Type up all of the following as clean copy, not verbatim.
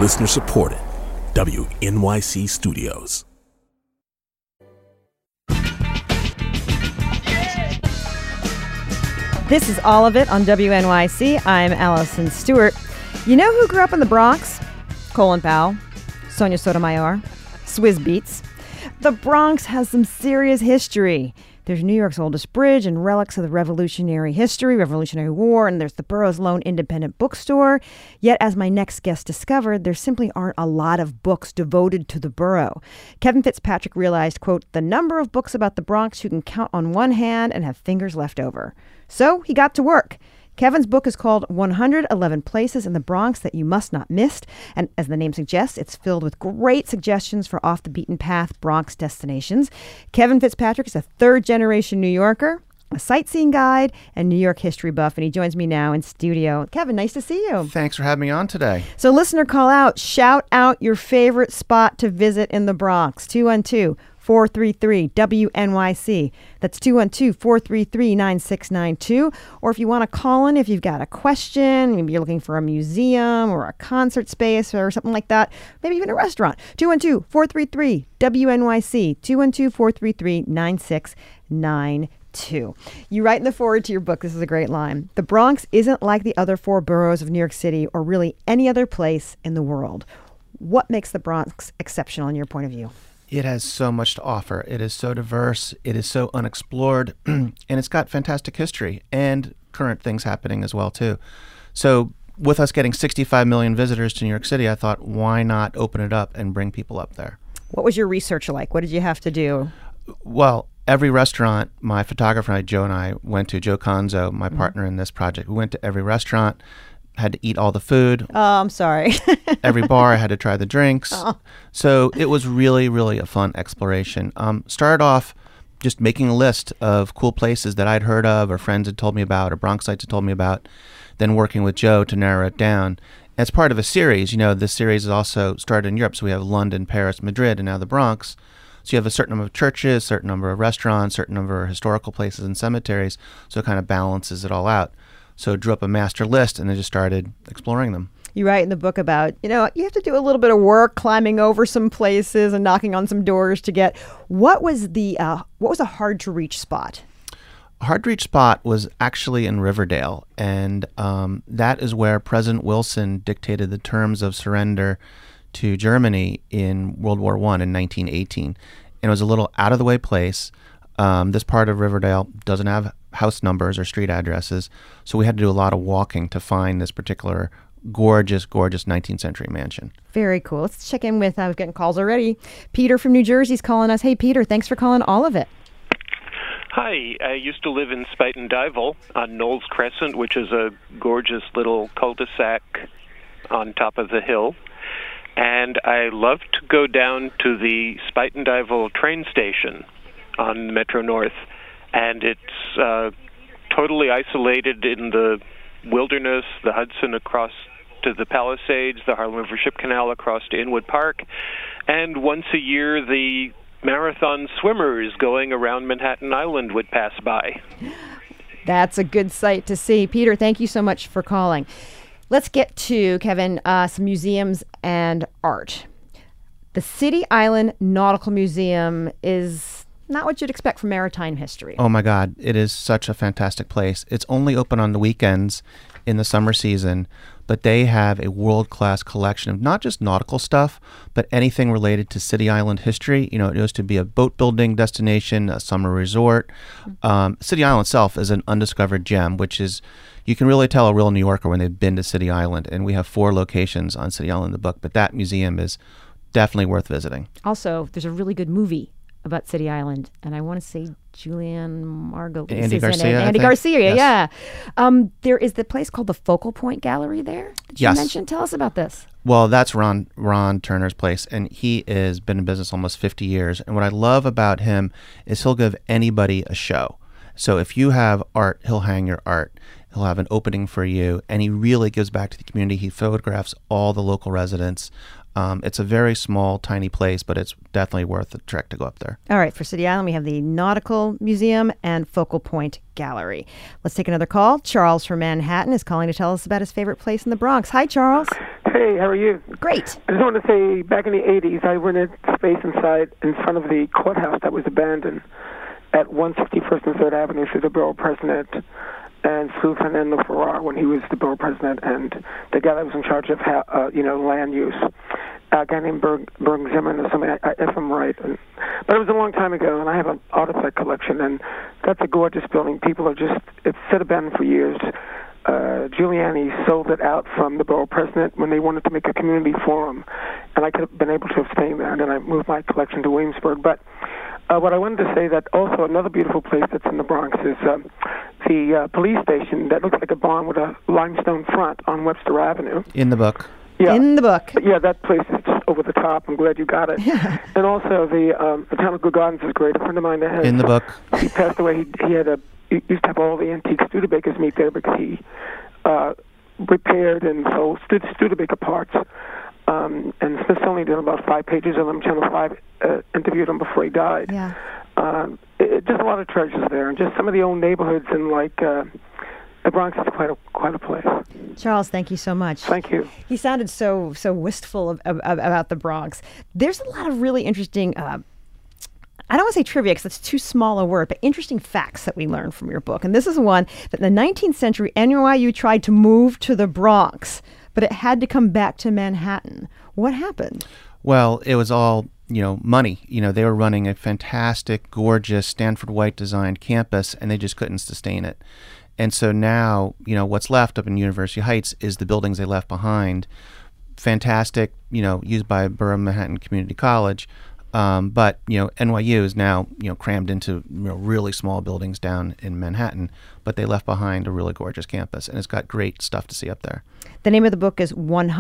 Listener supported. WNYC Studios. This is All of It on WNYC. I'm Allison Stewart. You know who grew up in the Bronx? Colin Powell, Sonia Sotomayor, Swizz Beatz. The Bronx has some serious history. There's New York's oldest bridge and relics of the Revolutionary War, and there's the borough's lone independent bookstore. Yet, as my next guest discovered, there simply aren't a lot of books devoted to the borough. Kevin Fitzpatrick realized, quote, the number of books about the Bronx you can count on one hand and have fingers left over. So he got to work. Kevin's book is called 111 Places in the Bronx That You Must Not Miss. And as the name suggests, it's filled with great suggestions for off-the-beaten-path Bronx destinations. Kevin Fitzpatrick is a third-generation New Yorker, a sightseeing guide, and New York history buff. And he joins me now in studio. Kevin, nice to see you. Thanks for having me on today. So listener, call out. Shout out your favorite spot to visit in the Bronx. 212-433-WNYC. That's 212-433-9692. Or if you want to call in, if you've got a question, maybe you're looking for a museum or a concert space or something like that, maybe even a restaurant. 212-433-WNYC. 212-433-9692. You write in the foreword to your book, this is a great line, the Bronx isn't like the other four boroughs of New York City or really any other place in the world. What makes the Bronx exceptional in your point of view? It has so much to offer. It is so diverse. It is so unexplored. And it's got fantastic history and current things happening as well, too. So with us getting 65 million visitors to New York City, I thought, why not open it up and bring people up there? What was your research like? What did you have to do? Well, every restaurant my photographer, Joe, and I went to, Joe Conzo, my partner in this project, we went to every restaurant, had to eat all the food. Oh, I'm sorry. Every bar, I had to try the drinks. Oh. So it was really, really a fun exploration. Started off just making a list of cool places that I'd heard of or friends had told me about or Bronxites had told me about, then working with Joe to narrow it down. As part of a series, this series is also started in Europe. So we have London, Paris, Madrid, and now the Bronx. So you have a certain number of churches, certain number of restaurants, certain number of historical places and cemeteries. So it kind of balances it all out. So drew up a master list and then just started exploring them. You write in the book about, you have to do a little bit of work climbing over some places and knocking on some doors to get. What was a hard to reach spot? A hard to reach spot was actually in Riverdale. And that is where President Wilson dictated the terms of surrender to Germany in World War I in 1918. And it was a little out of the way place. This part of Riverdale doesn't have house numbers or street addresses, so we had to do a lot of walking to find this particular gorgeous 19th century mansion. Very cool. Let's check in with, we're getting calls already. Peter from New Jersey's calling us. Hey, Peter, thanks for calling All of It. Hi, I used to live in Spuyten Duyvil on Knowles Crescent, which is a gorgeous little cul-de-sac on top of the hill. And I love to go down to the Spuyten Duyvil train station on Metro North. And it's totally isolated in the wilderness, the Hudson across to the Palisades, the Harlem River Ship Canal across to Inwood Park. And once a year, the marathon swimmers going around Manhattan Island would pass by. That's a good sight to see. Peter, thank you so much for calling. Let's get to, Kevin, some museums and art. The City Island Nautical Museum is not what you'd expect from maritime history. Oh my God, it is such a fantastic place. It's only open on the weekends in the summer season, but they have a world-class collection of not just nautical stuff, but anything related to City Island history. It used to be a boat building destination, a summer resort. City Island itself is an undiscovered gem, which is, you can really tell a real New Yorker when they've been to City Island. And we have 4 locations on City Island in the book, but that museum is definitely worth visiting. Also, there's a really good movie about City Island, and I want to say Julianne Margulies. Andy Garcia. Andy Garcia, yes. Yeah. There is the place called the Focal Point Gallery there that you mentioned. Tell us about this. Well, that's Ron Turner's place, and he has been in business almost 50 years. And what I love about him is he'll give anybody a show. So if you have art, he'll hang your art. He'll have an opening for you, and he really gives back to the community. He photographs all the local residents. It's a very small, tiny place, but it's definitely worth the trek to go up there. All right. For City Island, we have the Nautical Museum and Focal Point Gallery. Let's take another call. Charles from Manhattan is calling to tell us about his favorite place in the Bronx. Hi, Charles. Hey, how are you? Great. I just want to say, back in the 80s, I rented space in front of the courthouse that was abandoned at 161st and 3rd Avenue for the borough president, and flew Fernando Ferrar when he was the borough president, and the guy that was in charge of land use, a guy named Berg Zimmerman or something, if I'm right. But it was a long time ago, and I have an artifact collection, and that's a gorgeous building. It's sit abandoned for years. Giuliani sold it out from the borough president when they wanted to make a community forum, and I could have been able to have stayed there, and then I moved my collection to Williamsburg. But what I wanted to say, that also another beautiful place that's in the Bronx is the police station that looks like a barn with a limestone front on Webster Avenue. In the book. Yeah. In the book. Yeah, that place is just over the top. I'm glad you got it. And also the Botanical Gardens is great. A friend of mine that has... In the book. He passed away. He used to have all the antique Studebakers meet there because he repaired and sold Studebaker parts. And Smithsonian did about 5 pages of them. Channel 5 interviewed him before he died. Yeah. Just a lot of treasures there, and just some of the old neighborhoods in the Bronx is quite a place. Charles, thank you so much. Thank you. He sounded so wistful about the Bronx. There's a lot of really interesting, I don't want to say trivia because that's too small a word, but interesting facts that we learned from your book. And this is one that in the 19th century, NYU tried to move to the Bronx, but it had to come back to Manhattan. What happened? Well, it was all, money. They were running a fantastic, gorgeous Stanford White designed campus, and they just couldn't sustain it. And so now, what's left up in University Heights is the buildings they left behind. Fantastic, used by Borough Manhattan Community College. But, NYU is now, crammed into really small buildings down in Manhattan, but they left behind a really gorgeous campus, and it's got great stuff to see up there. The name of the book is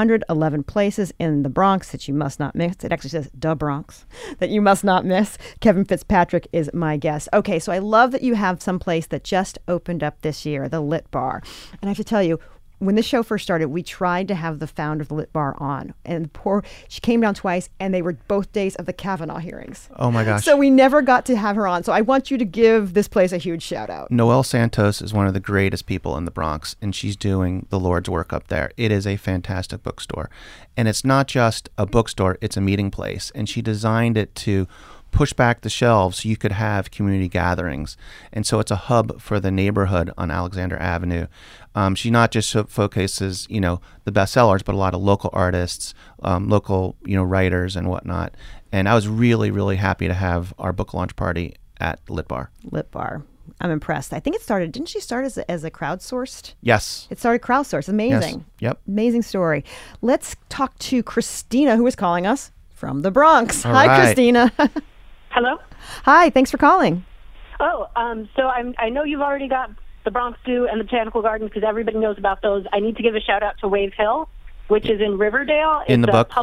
111 Places in the Bronx That You Must Not Miss. It actually says The Bronx, that you must not miss. Kevin Fitzpatrick is my guest. Okay, so I love that you have some place that just opened up this year, the Lit Bar. And I have to tell you, when this show first started, we tried to have the founder of the Lit Bar on. And she came down twice, and they were both days of the Kavanaugh hearings. Oh, my gosh. So we never got to have her on. So I want you to give this place a huge shout out. Noelle Santos is one of the greatest people in the Bronx, and she's doing the Lord's work up there. It is a fantastic bookstore. And it's not just a bookstore, it's a meeting place. And she designed it to push back the shelves so you could have community gatherings. And so it's a hub for the neighborhood on Alexander Avenue. She not just focuses, the bestsellers, but a lot of local artists, local, writers and whatnot. And I was really, really happy to have our book launch party at Lit Bar. Lit Bar. I'm impressed. I think didn't she start as a crowdsourced? Yes. It started crowdsourced. Amazing. Yes. Yep. Amazing story. Let's talk to Christina, who is calling us from the Bronx. All Hi, right. Christina. Hello? Hi, thanks for calling. Oh, so I know you've already got the Bronx Zoo and the Botanical Gardens because everybody knows about those. I need to give a shout out to Wave Hill, which is in Riverdale. In the book?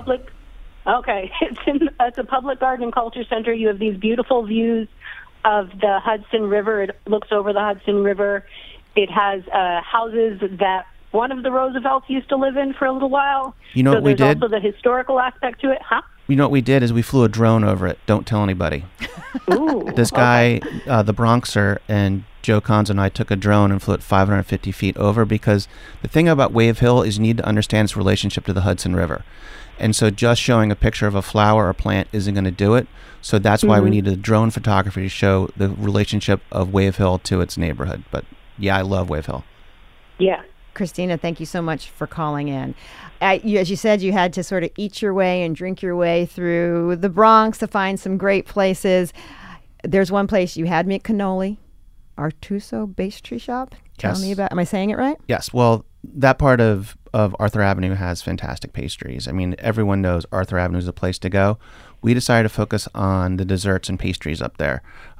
Okay, it's a public garden and culture center. You have these beautiful views of the Hudson River. It looks over the Hudson River. It has houses that one of the Roosevelts used to live in for a little while. You know what we did? There's also the historical aspect to it, huh? You know what we did is we flew a drone over it. Don't tell anybody. Ooh. This guy, the Bronxer, and Joe Conzo and I took a drone and flew it 550 feet over because the thing about Wave Hill is you need to understand its relationship to the Hudson River. And so just showing a picture of a flower or plant isn't going to do it. So that's why we needed drone photography to show the relationship of Wave Hill to its neighborhood. But yeah, I love Wave Hill. Yeah. Christina, thank you so much for calling in. As you said, you had to sort of eat your way and drink your way through the Bronx to find some great places. There's one place you had me at Cannoli, Artuso Pastry Shop. Tell me about. Am I saying it right? Yes. Well, that part of Arthur Avenue has fantastic pastries. I mean, everyone knows Arthur Avenue is a place to go. We decided to focus on the desserts and pastries up there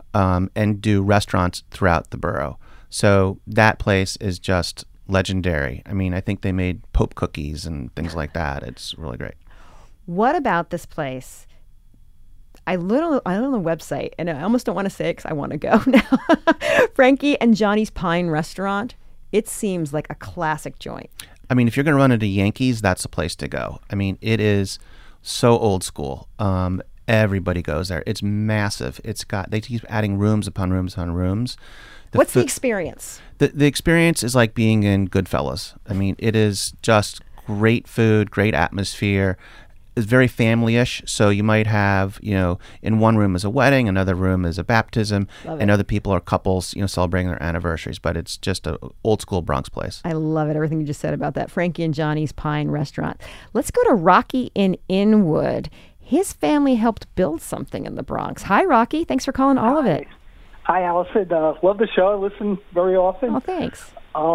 and do restaurants throughout the borough. So that place is just legendary. I mean, I think they made Pope cookies and things like that. It's really great. What about this place? I looked on the website, and I almost don't want to say it because I want to go now. Frankie and Johnny's Pine Restaurant. It seems like a classic joint. I mean, if you're going to run into Yankees, that's the place to go. I mean, it is so old school. Everybody goes there. It's massive. They keep adding rooms upon rooms upon rooms. What's the experience? The experience is like being in Goodfellas. I mean, it is just great food, great atmosphere. It's very family-ish, so you might have, in one room is a wedding, another room is a baptism, and other people are couples, celebrating their anniversaries. But it's just an old-school Bronx place. I love it, everything you just said about that. Frankie and Johnny's Pine Restaurant. Let's go to Rocky in Inwood. His family helped build something in the Bronx. Hi, Rocky. Thanks for calling all of it. Hi, Allison. Love the show. I listen very often. Oh, thanks.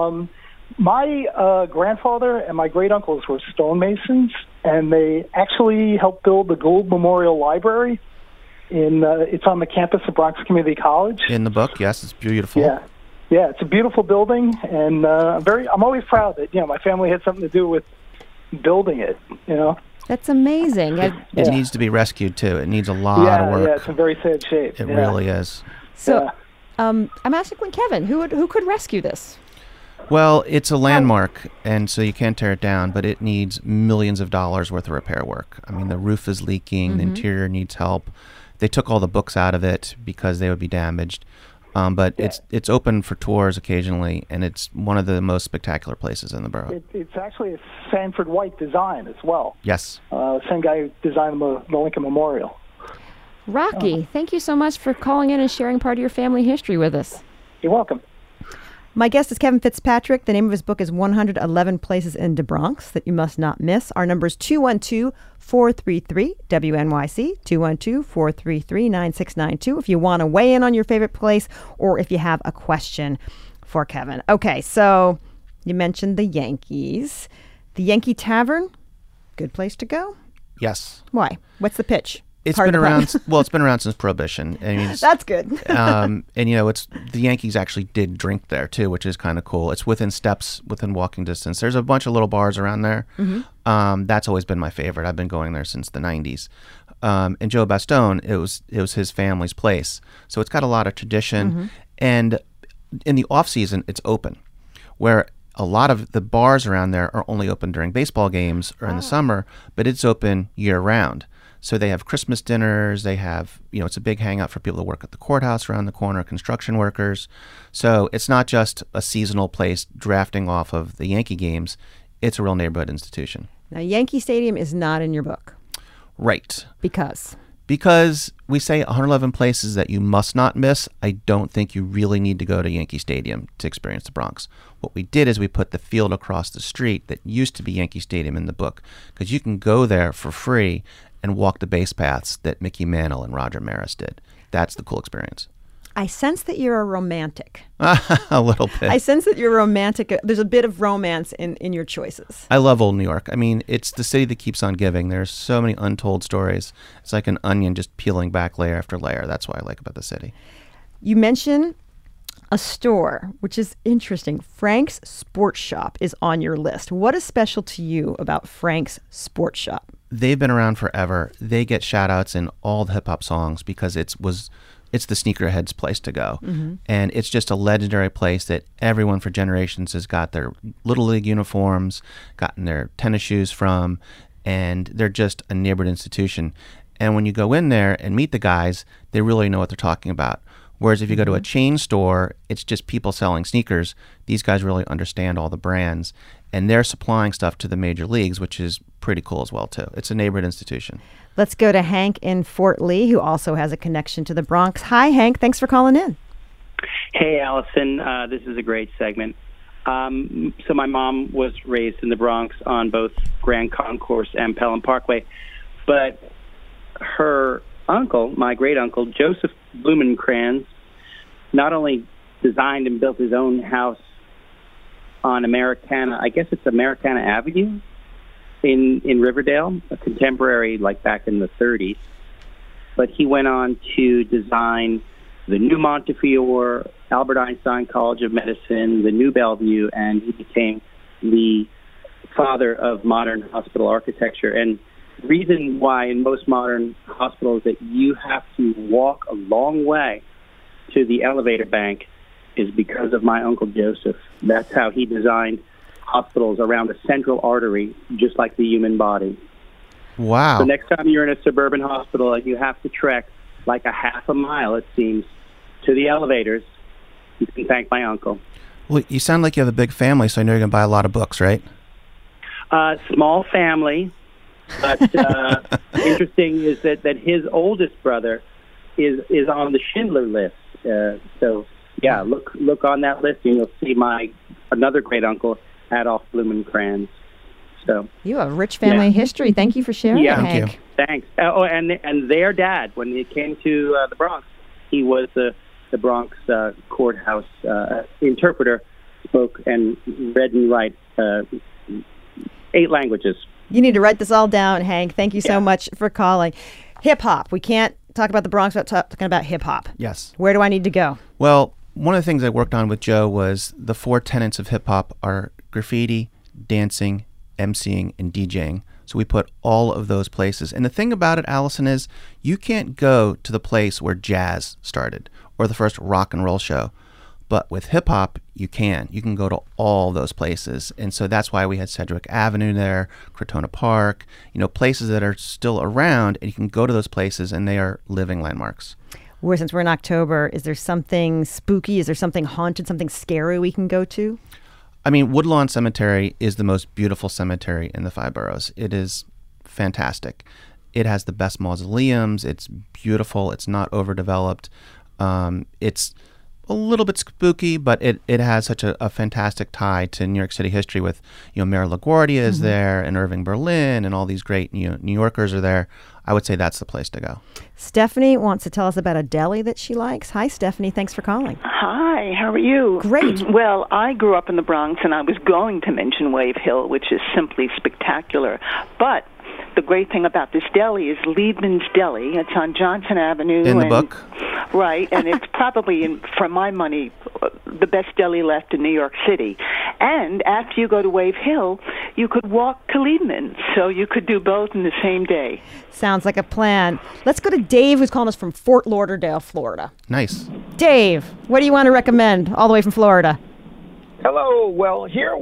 My grandfather and my great-uncles were stonemasons, and they actually helped build the Gould Memorial Library. It's on the campus of Bronx Community College. In the book, yes, it's beautiful. Yeah, it's a beautiful building, and I'm always proud that my family had something to do with building it. That's amazing. It needs to be rescued too. It needs a lot of work. Yeah, it's in very sad shape. It really is. So, I'm asking Kevin, who could rescue this? Well, it's a landmark, and so you can't tear it down, but it needs millions of dollars worth of repair work. I mean, the roof is leaking, the interior needs help. They took all the books out of it because they would be damaged. But it's open for tours occasionally, and it's one of the most spectacular places in the borough. It's actually a Sanford White design as well. Yes. Same guy who designed the Lincoln Memorial. Rocky, thank you so much for calling in and sharing part of your family history with us. You're welcome. My guest is Kevin Fitzpatrick. The name of his book is 111 Places in the Bronx That You Must Not Miss. Our number is 212-433-WNYC, 212-433-9692 if you want to weigh in on your favorite place or if you have a question for Kevin. Okay, so you mentioned the Yankees. The Yankee Tavern, good place to go? Yes. Why? What's the pitch? It's been around. Well, it's been around since Prohibition. I mean, that's good. And it's the Yankees actually did drink there too, which is kind of cool. It's within walking distance. There's a bunch of little bars around there. That's always been my favorite. I've been going there since the '90s. And Joe Bastone, it was his family's place, so it's got a lot of tradition. And in the off season, it's open, where a lot of the bars around there are only open during baseball games or in the summer, but it's open year round. So they have Christmas dinners, they have, it's a big hangout for people that work at the courthouse around the corner, construction workers. So it's not just a seasonal place drafting off of the Yankee games, it's a real neighborhood institution. Now, Yankee Stadium is not in your book. Right. Because we say 111 places that you must not miss. I don't think you really need to go to Yankee Stadium to experience the Bronx. What we did is we put the field across the street that used to be Yankee Stadium in the book, because you can go there for free and walk the base paths that Mickey Mantle and Roger Maris did. That's the cool experience. I sense that you're a romantic. A little bit. I sense that you're romantic. There's a bit of romance in your choices. I love old New York. I mean, it's the city that keeps on giving. There's so many untold stories. It's like an onion just peeling back layer after layer. That's what I like about the city. You mentioned a store, which is interesting. Frank's Sports Shop is on your list. What is special to you about Frank's Sports Shop? They've been around forever. They get shout outs in all the hip hop songs because it's the sneakerhead's place to go. And it's just a legendary place that everyone for generations has got their Little League uniforms, gotten their tennis shoes from, and they're just a neighborhood institution. And when you go in there and meet the guys, they really know what they're talking about. Whereas if you go to a chain store, it's just people selling sneakers. These guys really understand all the brands, and they're supplying stuff to the major leagues, which is pretty cool as well, too. It's a neighborhood institution. Let's go to Hank in Fort Lee, who also has a connection to the Bronx. Hi, Hank. Thanks for calling in. Hey, Allison. This is a great segment. So my mom was raised in the Bronx on both Grand Concourse and Pelham Parkway, but her uncle, my great-uncle, Joseph Blumenkranz, not only designed and built his own house on Americana, I guess it's Americana Avenue in Riverdale, a contemporary like back in the 30s, but he went on to design the new Montefiore, Albert Einstein College of Medicine, the new Bellevue, and he became the father of modern hospital architecture. And the reason why in most modern hospitals that you have to walk a long way to the elevator bank is because of my Uncle Joseph. That's how he designed hospitals around a central artery, just like the human body. Wow. So next time you're in a suburban hospital and you have to trek like a half a mile, it seems, to the elevators, you can thank my uncle. Well, you sound like you have a big family, so I know you're going to buy a lot of books, right? Small family, but interesting is that his oldest brother is on the Schindler list. So yeah, look on that list, and you'll see another great uncle, Adolf Blumenkranz. So you have a rich family history. Thank you for sharing, Hank. Thanks. Oh, and their dad, when he came to the Bronx, he was the Bronx courthouse interpreter, spoke and read and write 8 languages. You need to write this all down, Hank. Thank you so much for calling. Hip-hop. We can't talk about the Bronx without talking about hip-hop. Yes. Where do I need to go? Well, one of the things I worked on with Joe was the 4 tenets of hip-hop are graffiti, dancing, emceeing, and DJing. So we put all of those places. And the thing about it, Allison, is you can't go to the place where jazz started or the first rock and roll show. But with hip-hop, you can. You can go to all those places. And so that's why we had Sedgwick Avenue there, Crotona Park, places that are still around, and you can go to those places, and they are living landmarks. Well, since we're in October, is there something spooky? Is there something haunted, something scary we can go to? I mean, Woodlawn Cemetery is the most beautiful cemetery in the 5 boroughs. It is fantastic. It has the best mausoleums. It's beautiful. It's not overdeveloped. It's a little bit spooky, but it has such a fantastic tie to New York City history with, Mayor LaGuardia is there, and Irving Berlin, and all these great New Yorkers are there. I would say that's the place to go. Stephanie wants to tell us about a deli that she likes. Hi, Stephanie. Thanks for calling. Hi, how are you? Great. Well, I grew up in the Bronx, and I was going to mention Wave Hill, which is simply spectacular. But the great thing about this deli is Liebman's Deli. It's on Johnson Avenue. In the book. Right, and it's probably, for my money, the best deli left in New York City. And after you go to Wave Hill, you could walk to Liebman's, so you could do both in the same day. Sounds like a plan. Let's go to Dave, who's calling us from Fort Lauderdale, Florida. Nice. Dave, what do you want to recommend all the way from Florida? Hello. Well, here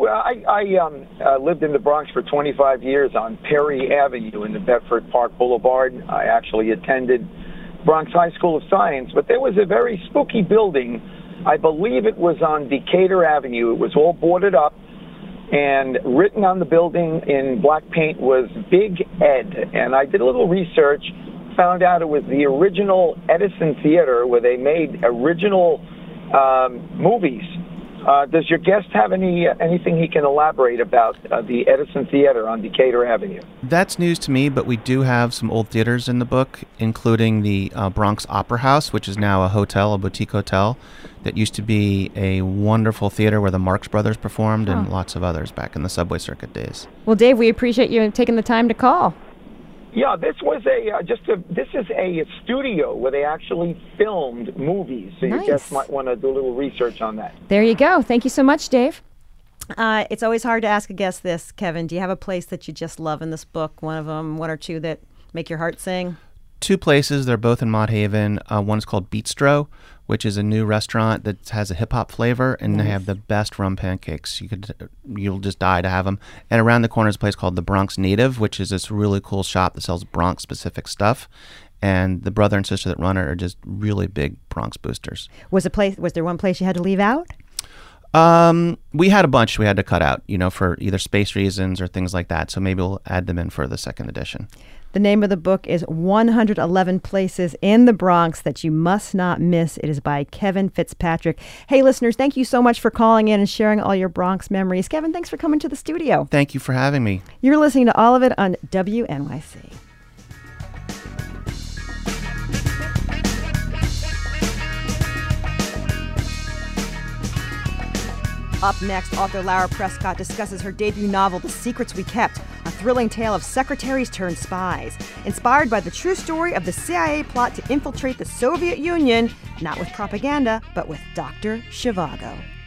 I lived in the Bronx for 25 years on Perry Avenue in the Bedford Park Boulevard. I actually attended Bronx High School of Science, but there was a very spooky building. I believe it was on Decatur Avenue. It was all boarded up, and written on the building in black paint was Big Ed. And I did a little research, found out it was the original Edison Theater where they made original movies. Does your guest have anything he can elaborate about the Edison Theater on Decatur Avenue? That's news to me, but we do have some old theaters in the book, including the Bronx Opera House, which is now a hotel, a boutique hotel, that used to be a wonderful theater where the Marx Brothers performed and lots of others back in the subway circuit days. Well, Dave, we appreciate you taking the time to call. Yeah, this was this is a studio where they actually filmed movies, so Nice. You just might want to do a little research on that. There you go. Thank you so much, Dave. It's always hard to ask a guest this, Kevin. Do you have a place that you just love in this book? One of them, one or two that make your heart sing? 2 places. They're both in Mott Haven. One is called Beatstro, which is a new restaurant that has a hip-hop flavor, and they have the best rum pancakes. You'll just die to have them. And around the corner is a place called the Bronx Native, which is this really cool shop that sells Bronx-specific stuff. And the brother and sister that run it are just really big Bronx boosters. Was there one place you had to leave out? We had a bunch we had to cut out, for either space reasons or things like that. So maybe we'll add them in for the 2nd edition. The name of the book is 111 Places in the Bronx That You Must Not Miss. It is by Kevin Fitzpatrick. Hey, listeners, thank you so much for calling in and sharing all your Bronx memories. Kevin, thanks for coming to the studio. Thank you for having me. You're listening to all of it on WNYC. Up next, author Lara Prescott discusses her debut novel, The Secrets We Kept, a thrilling tale of secretaries turned spies. Inspired by the true story of the CIA plot to infiltrate the Soviet Union, not with propaganda, but with Dr. Zhivago.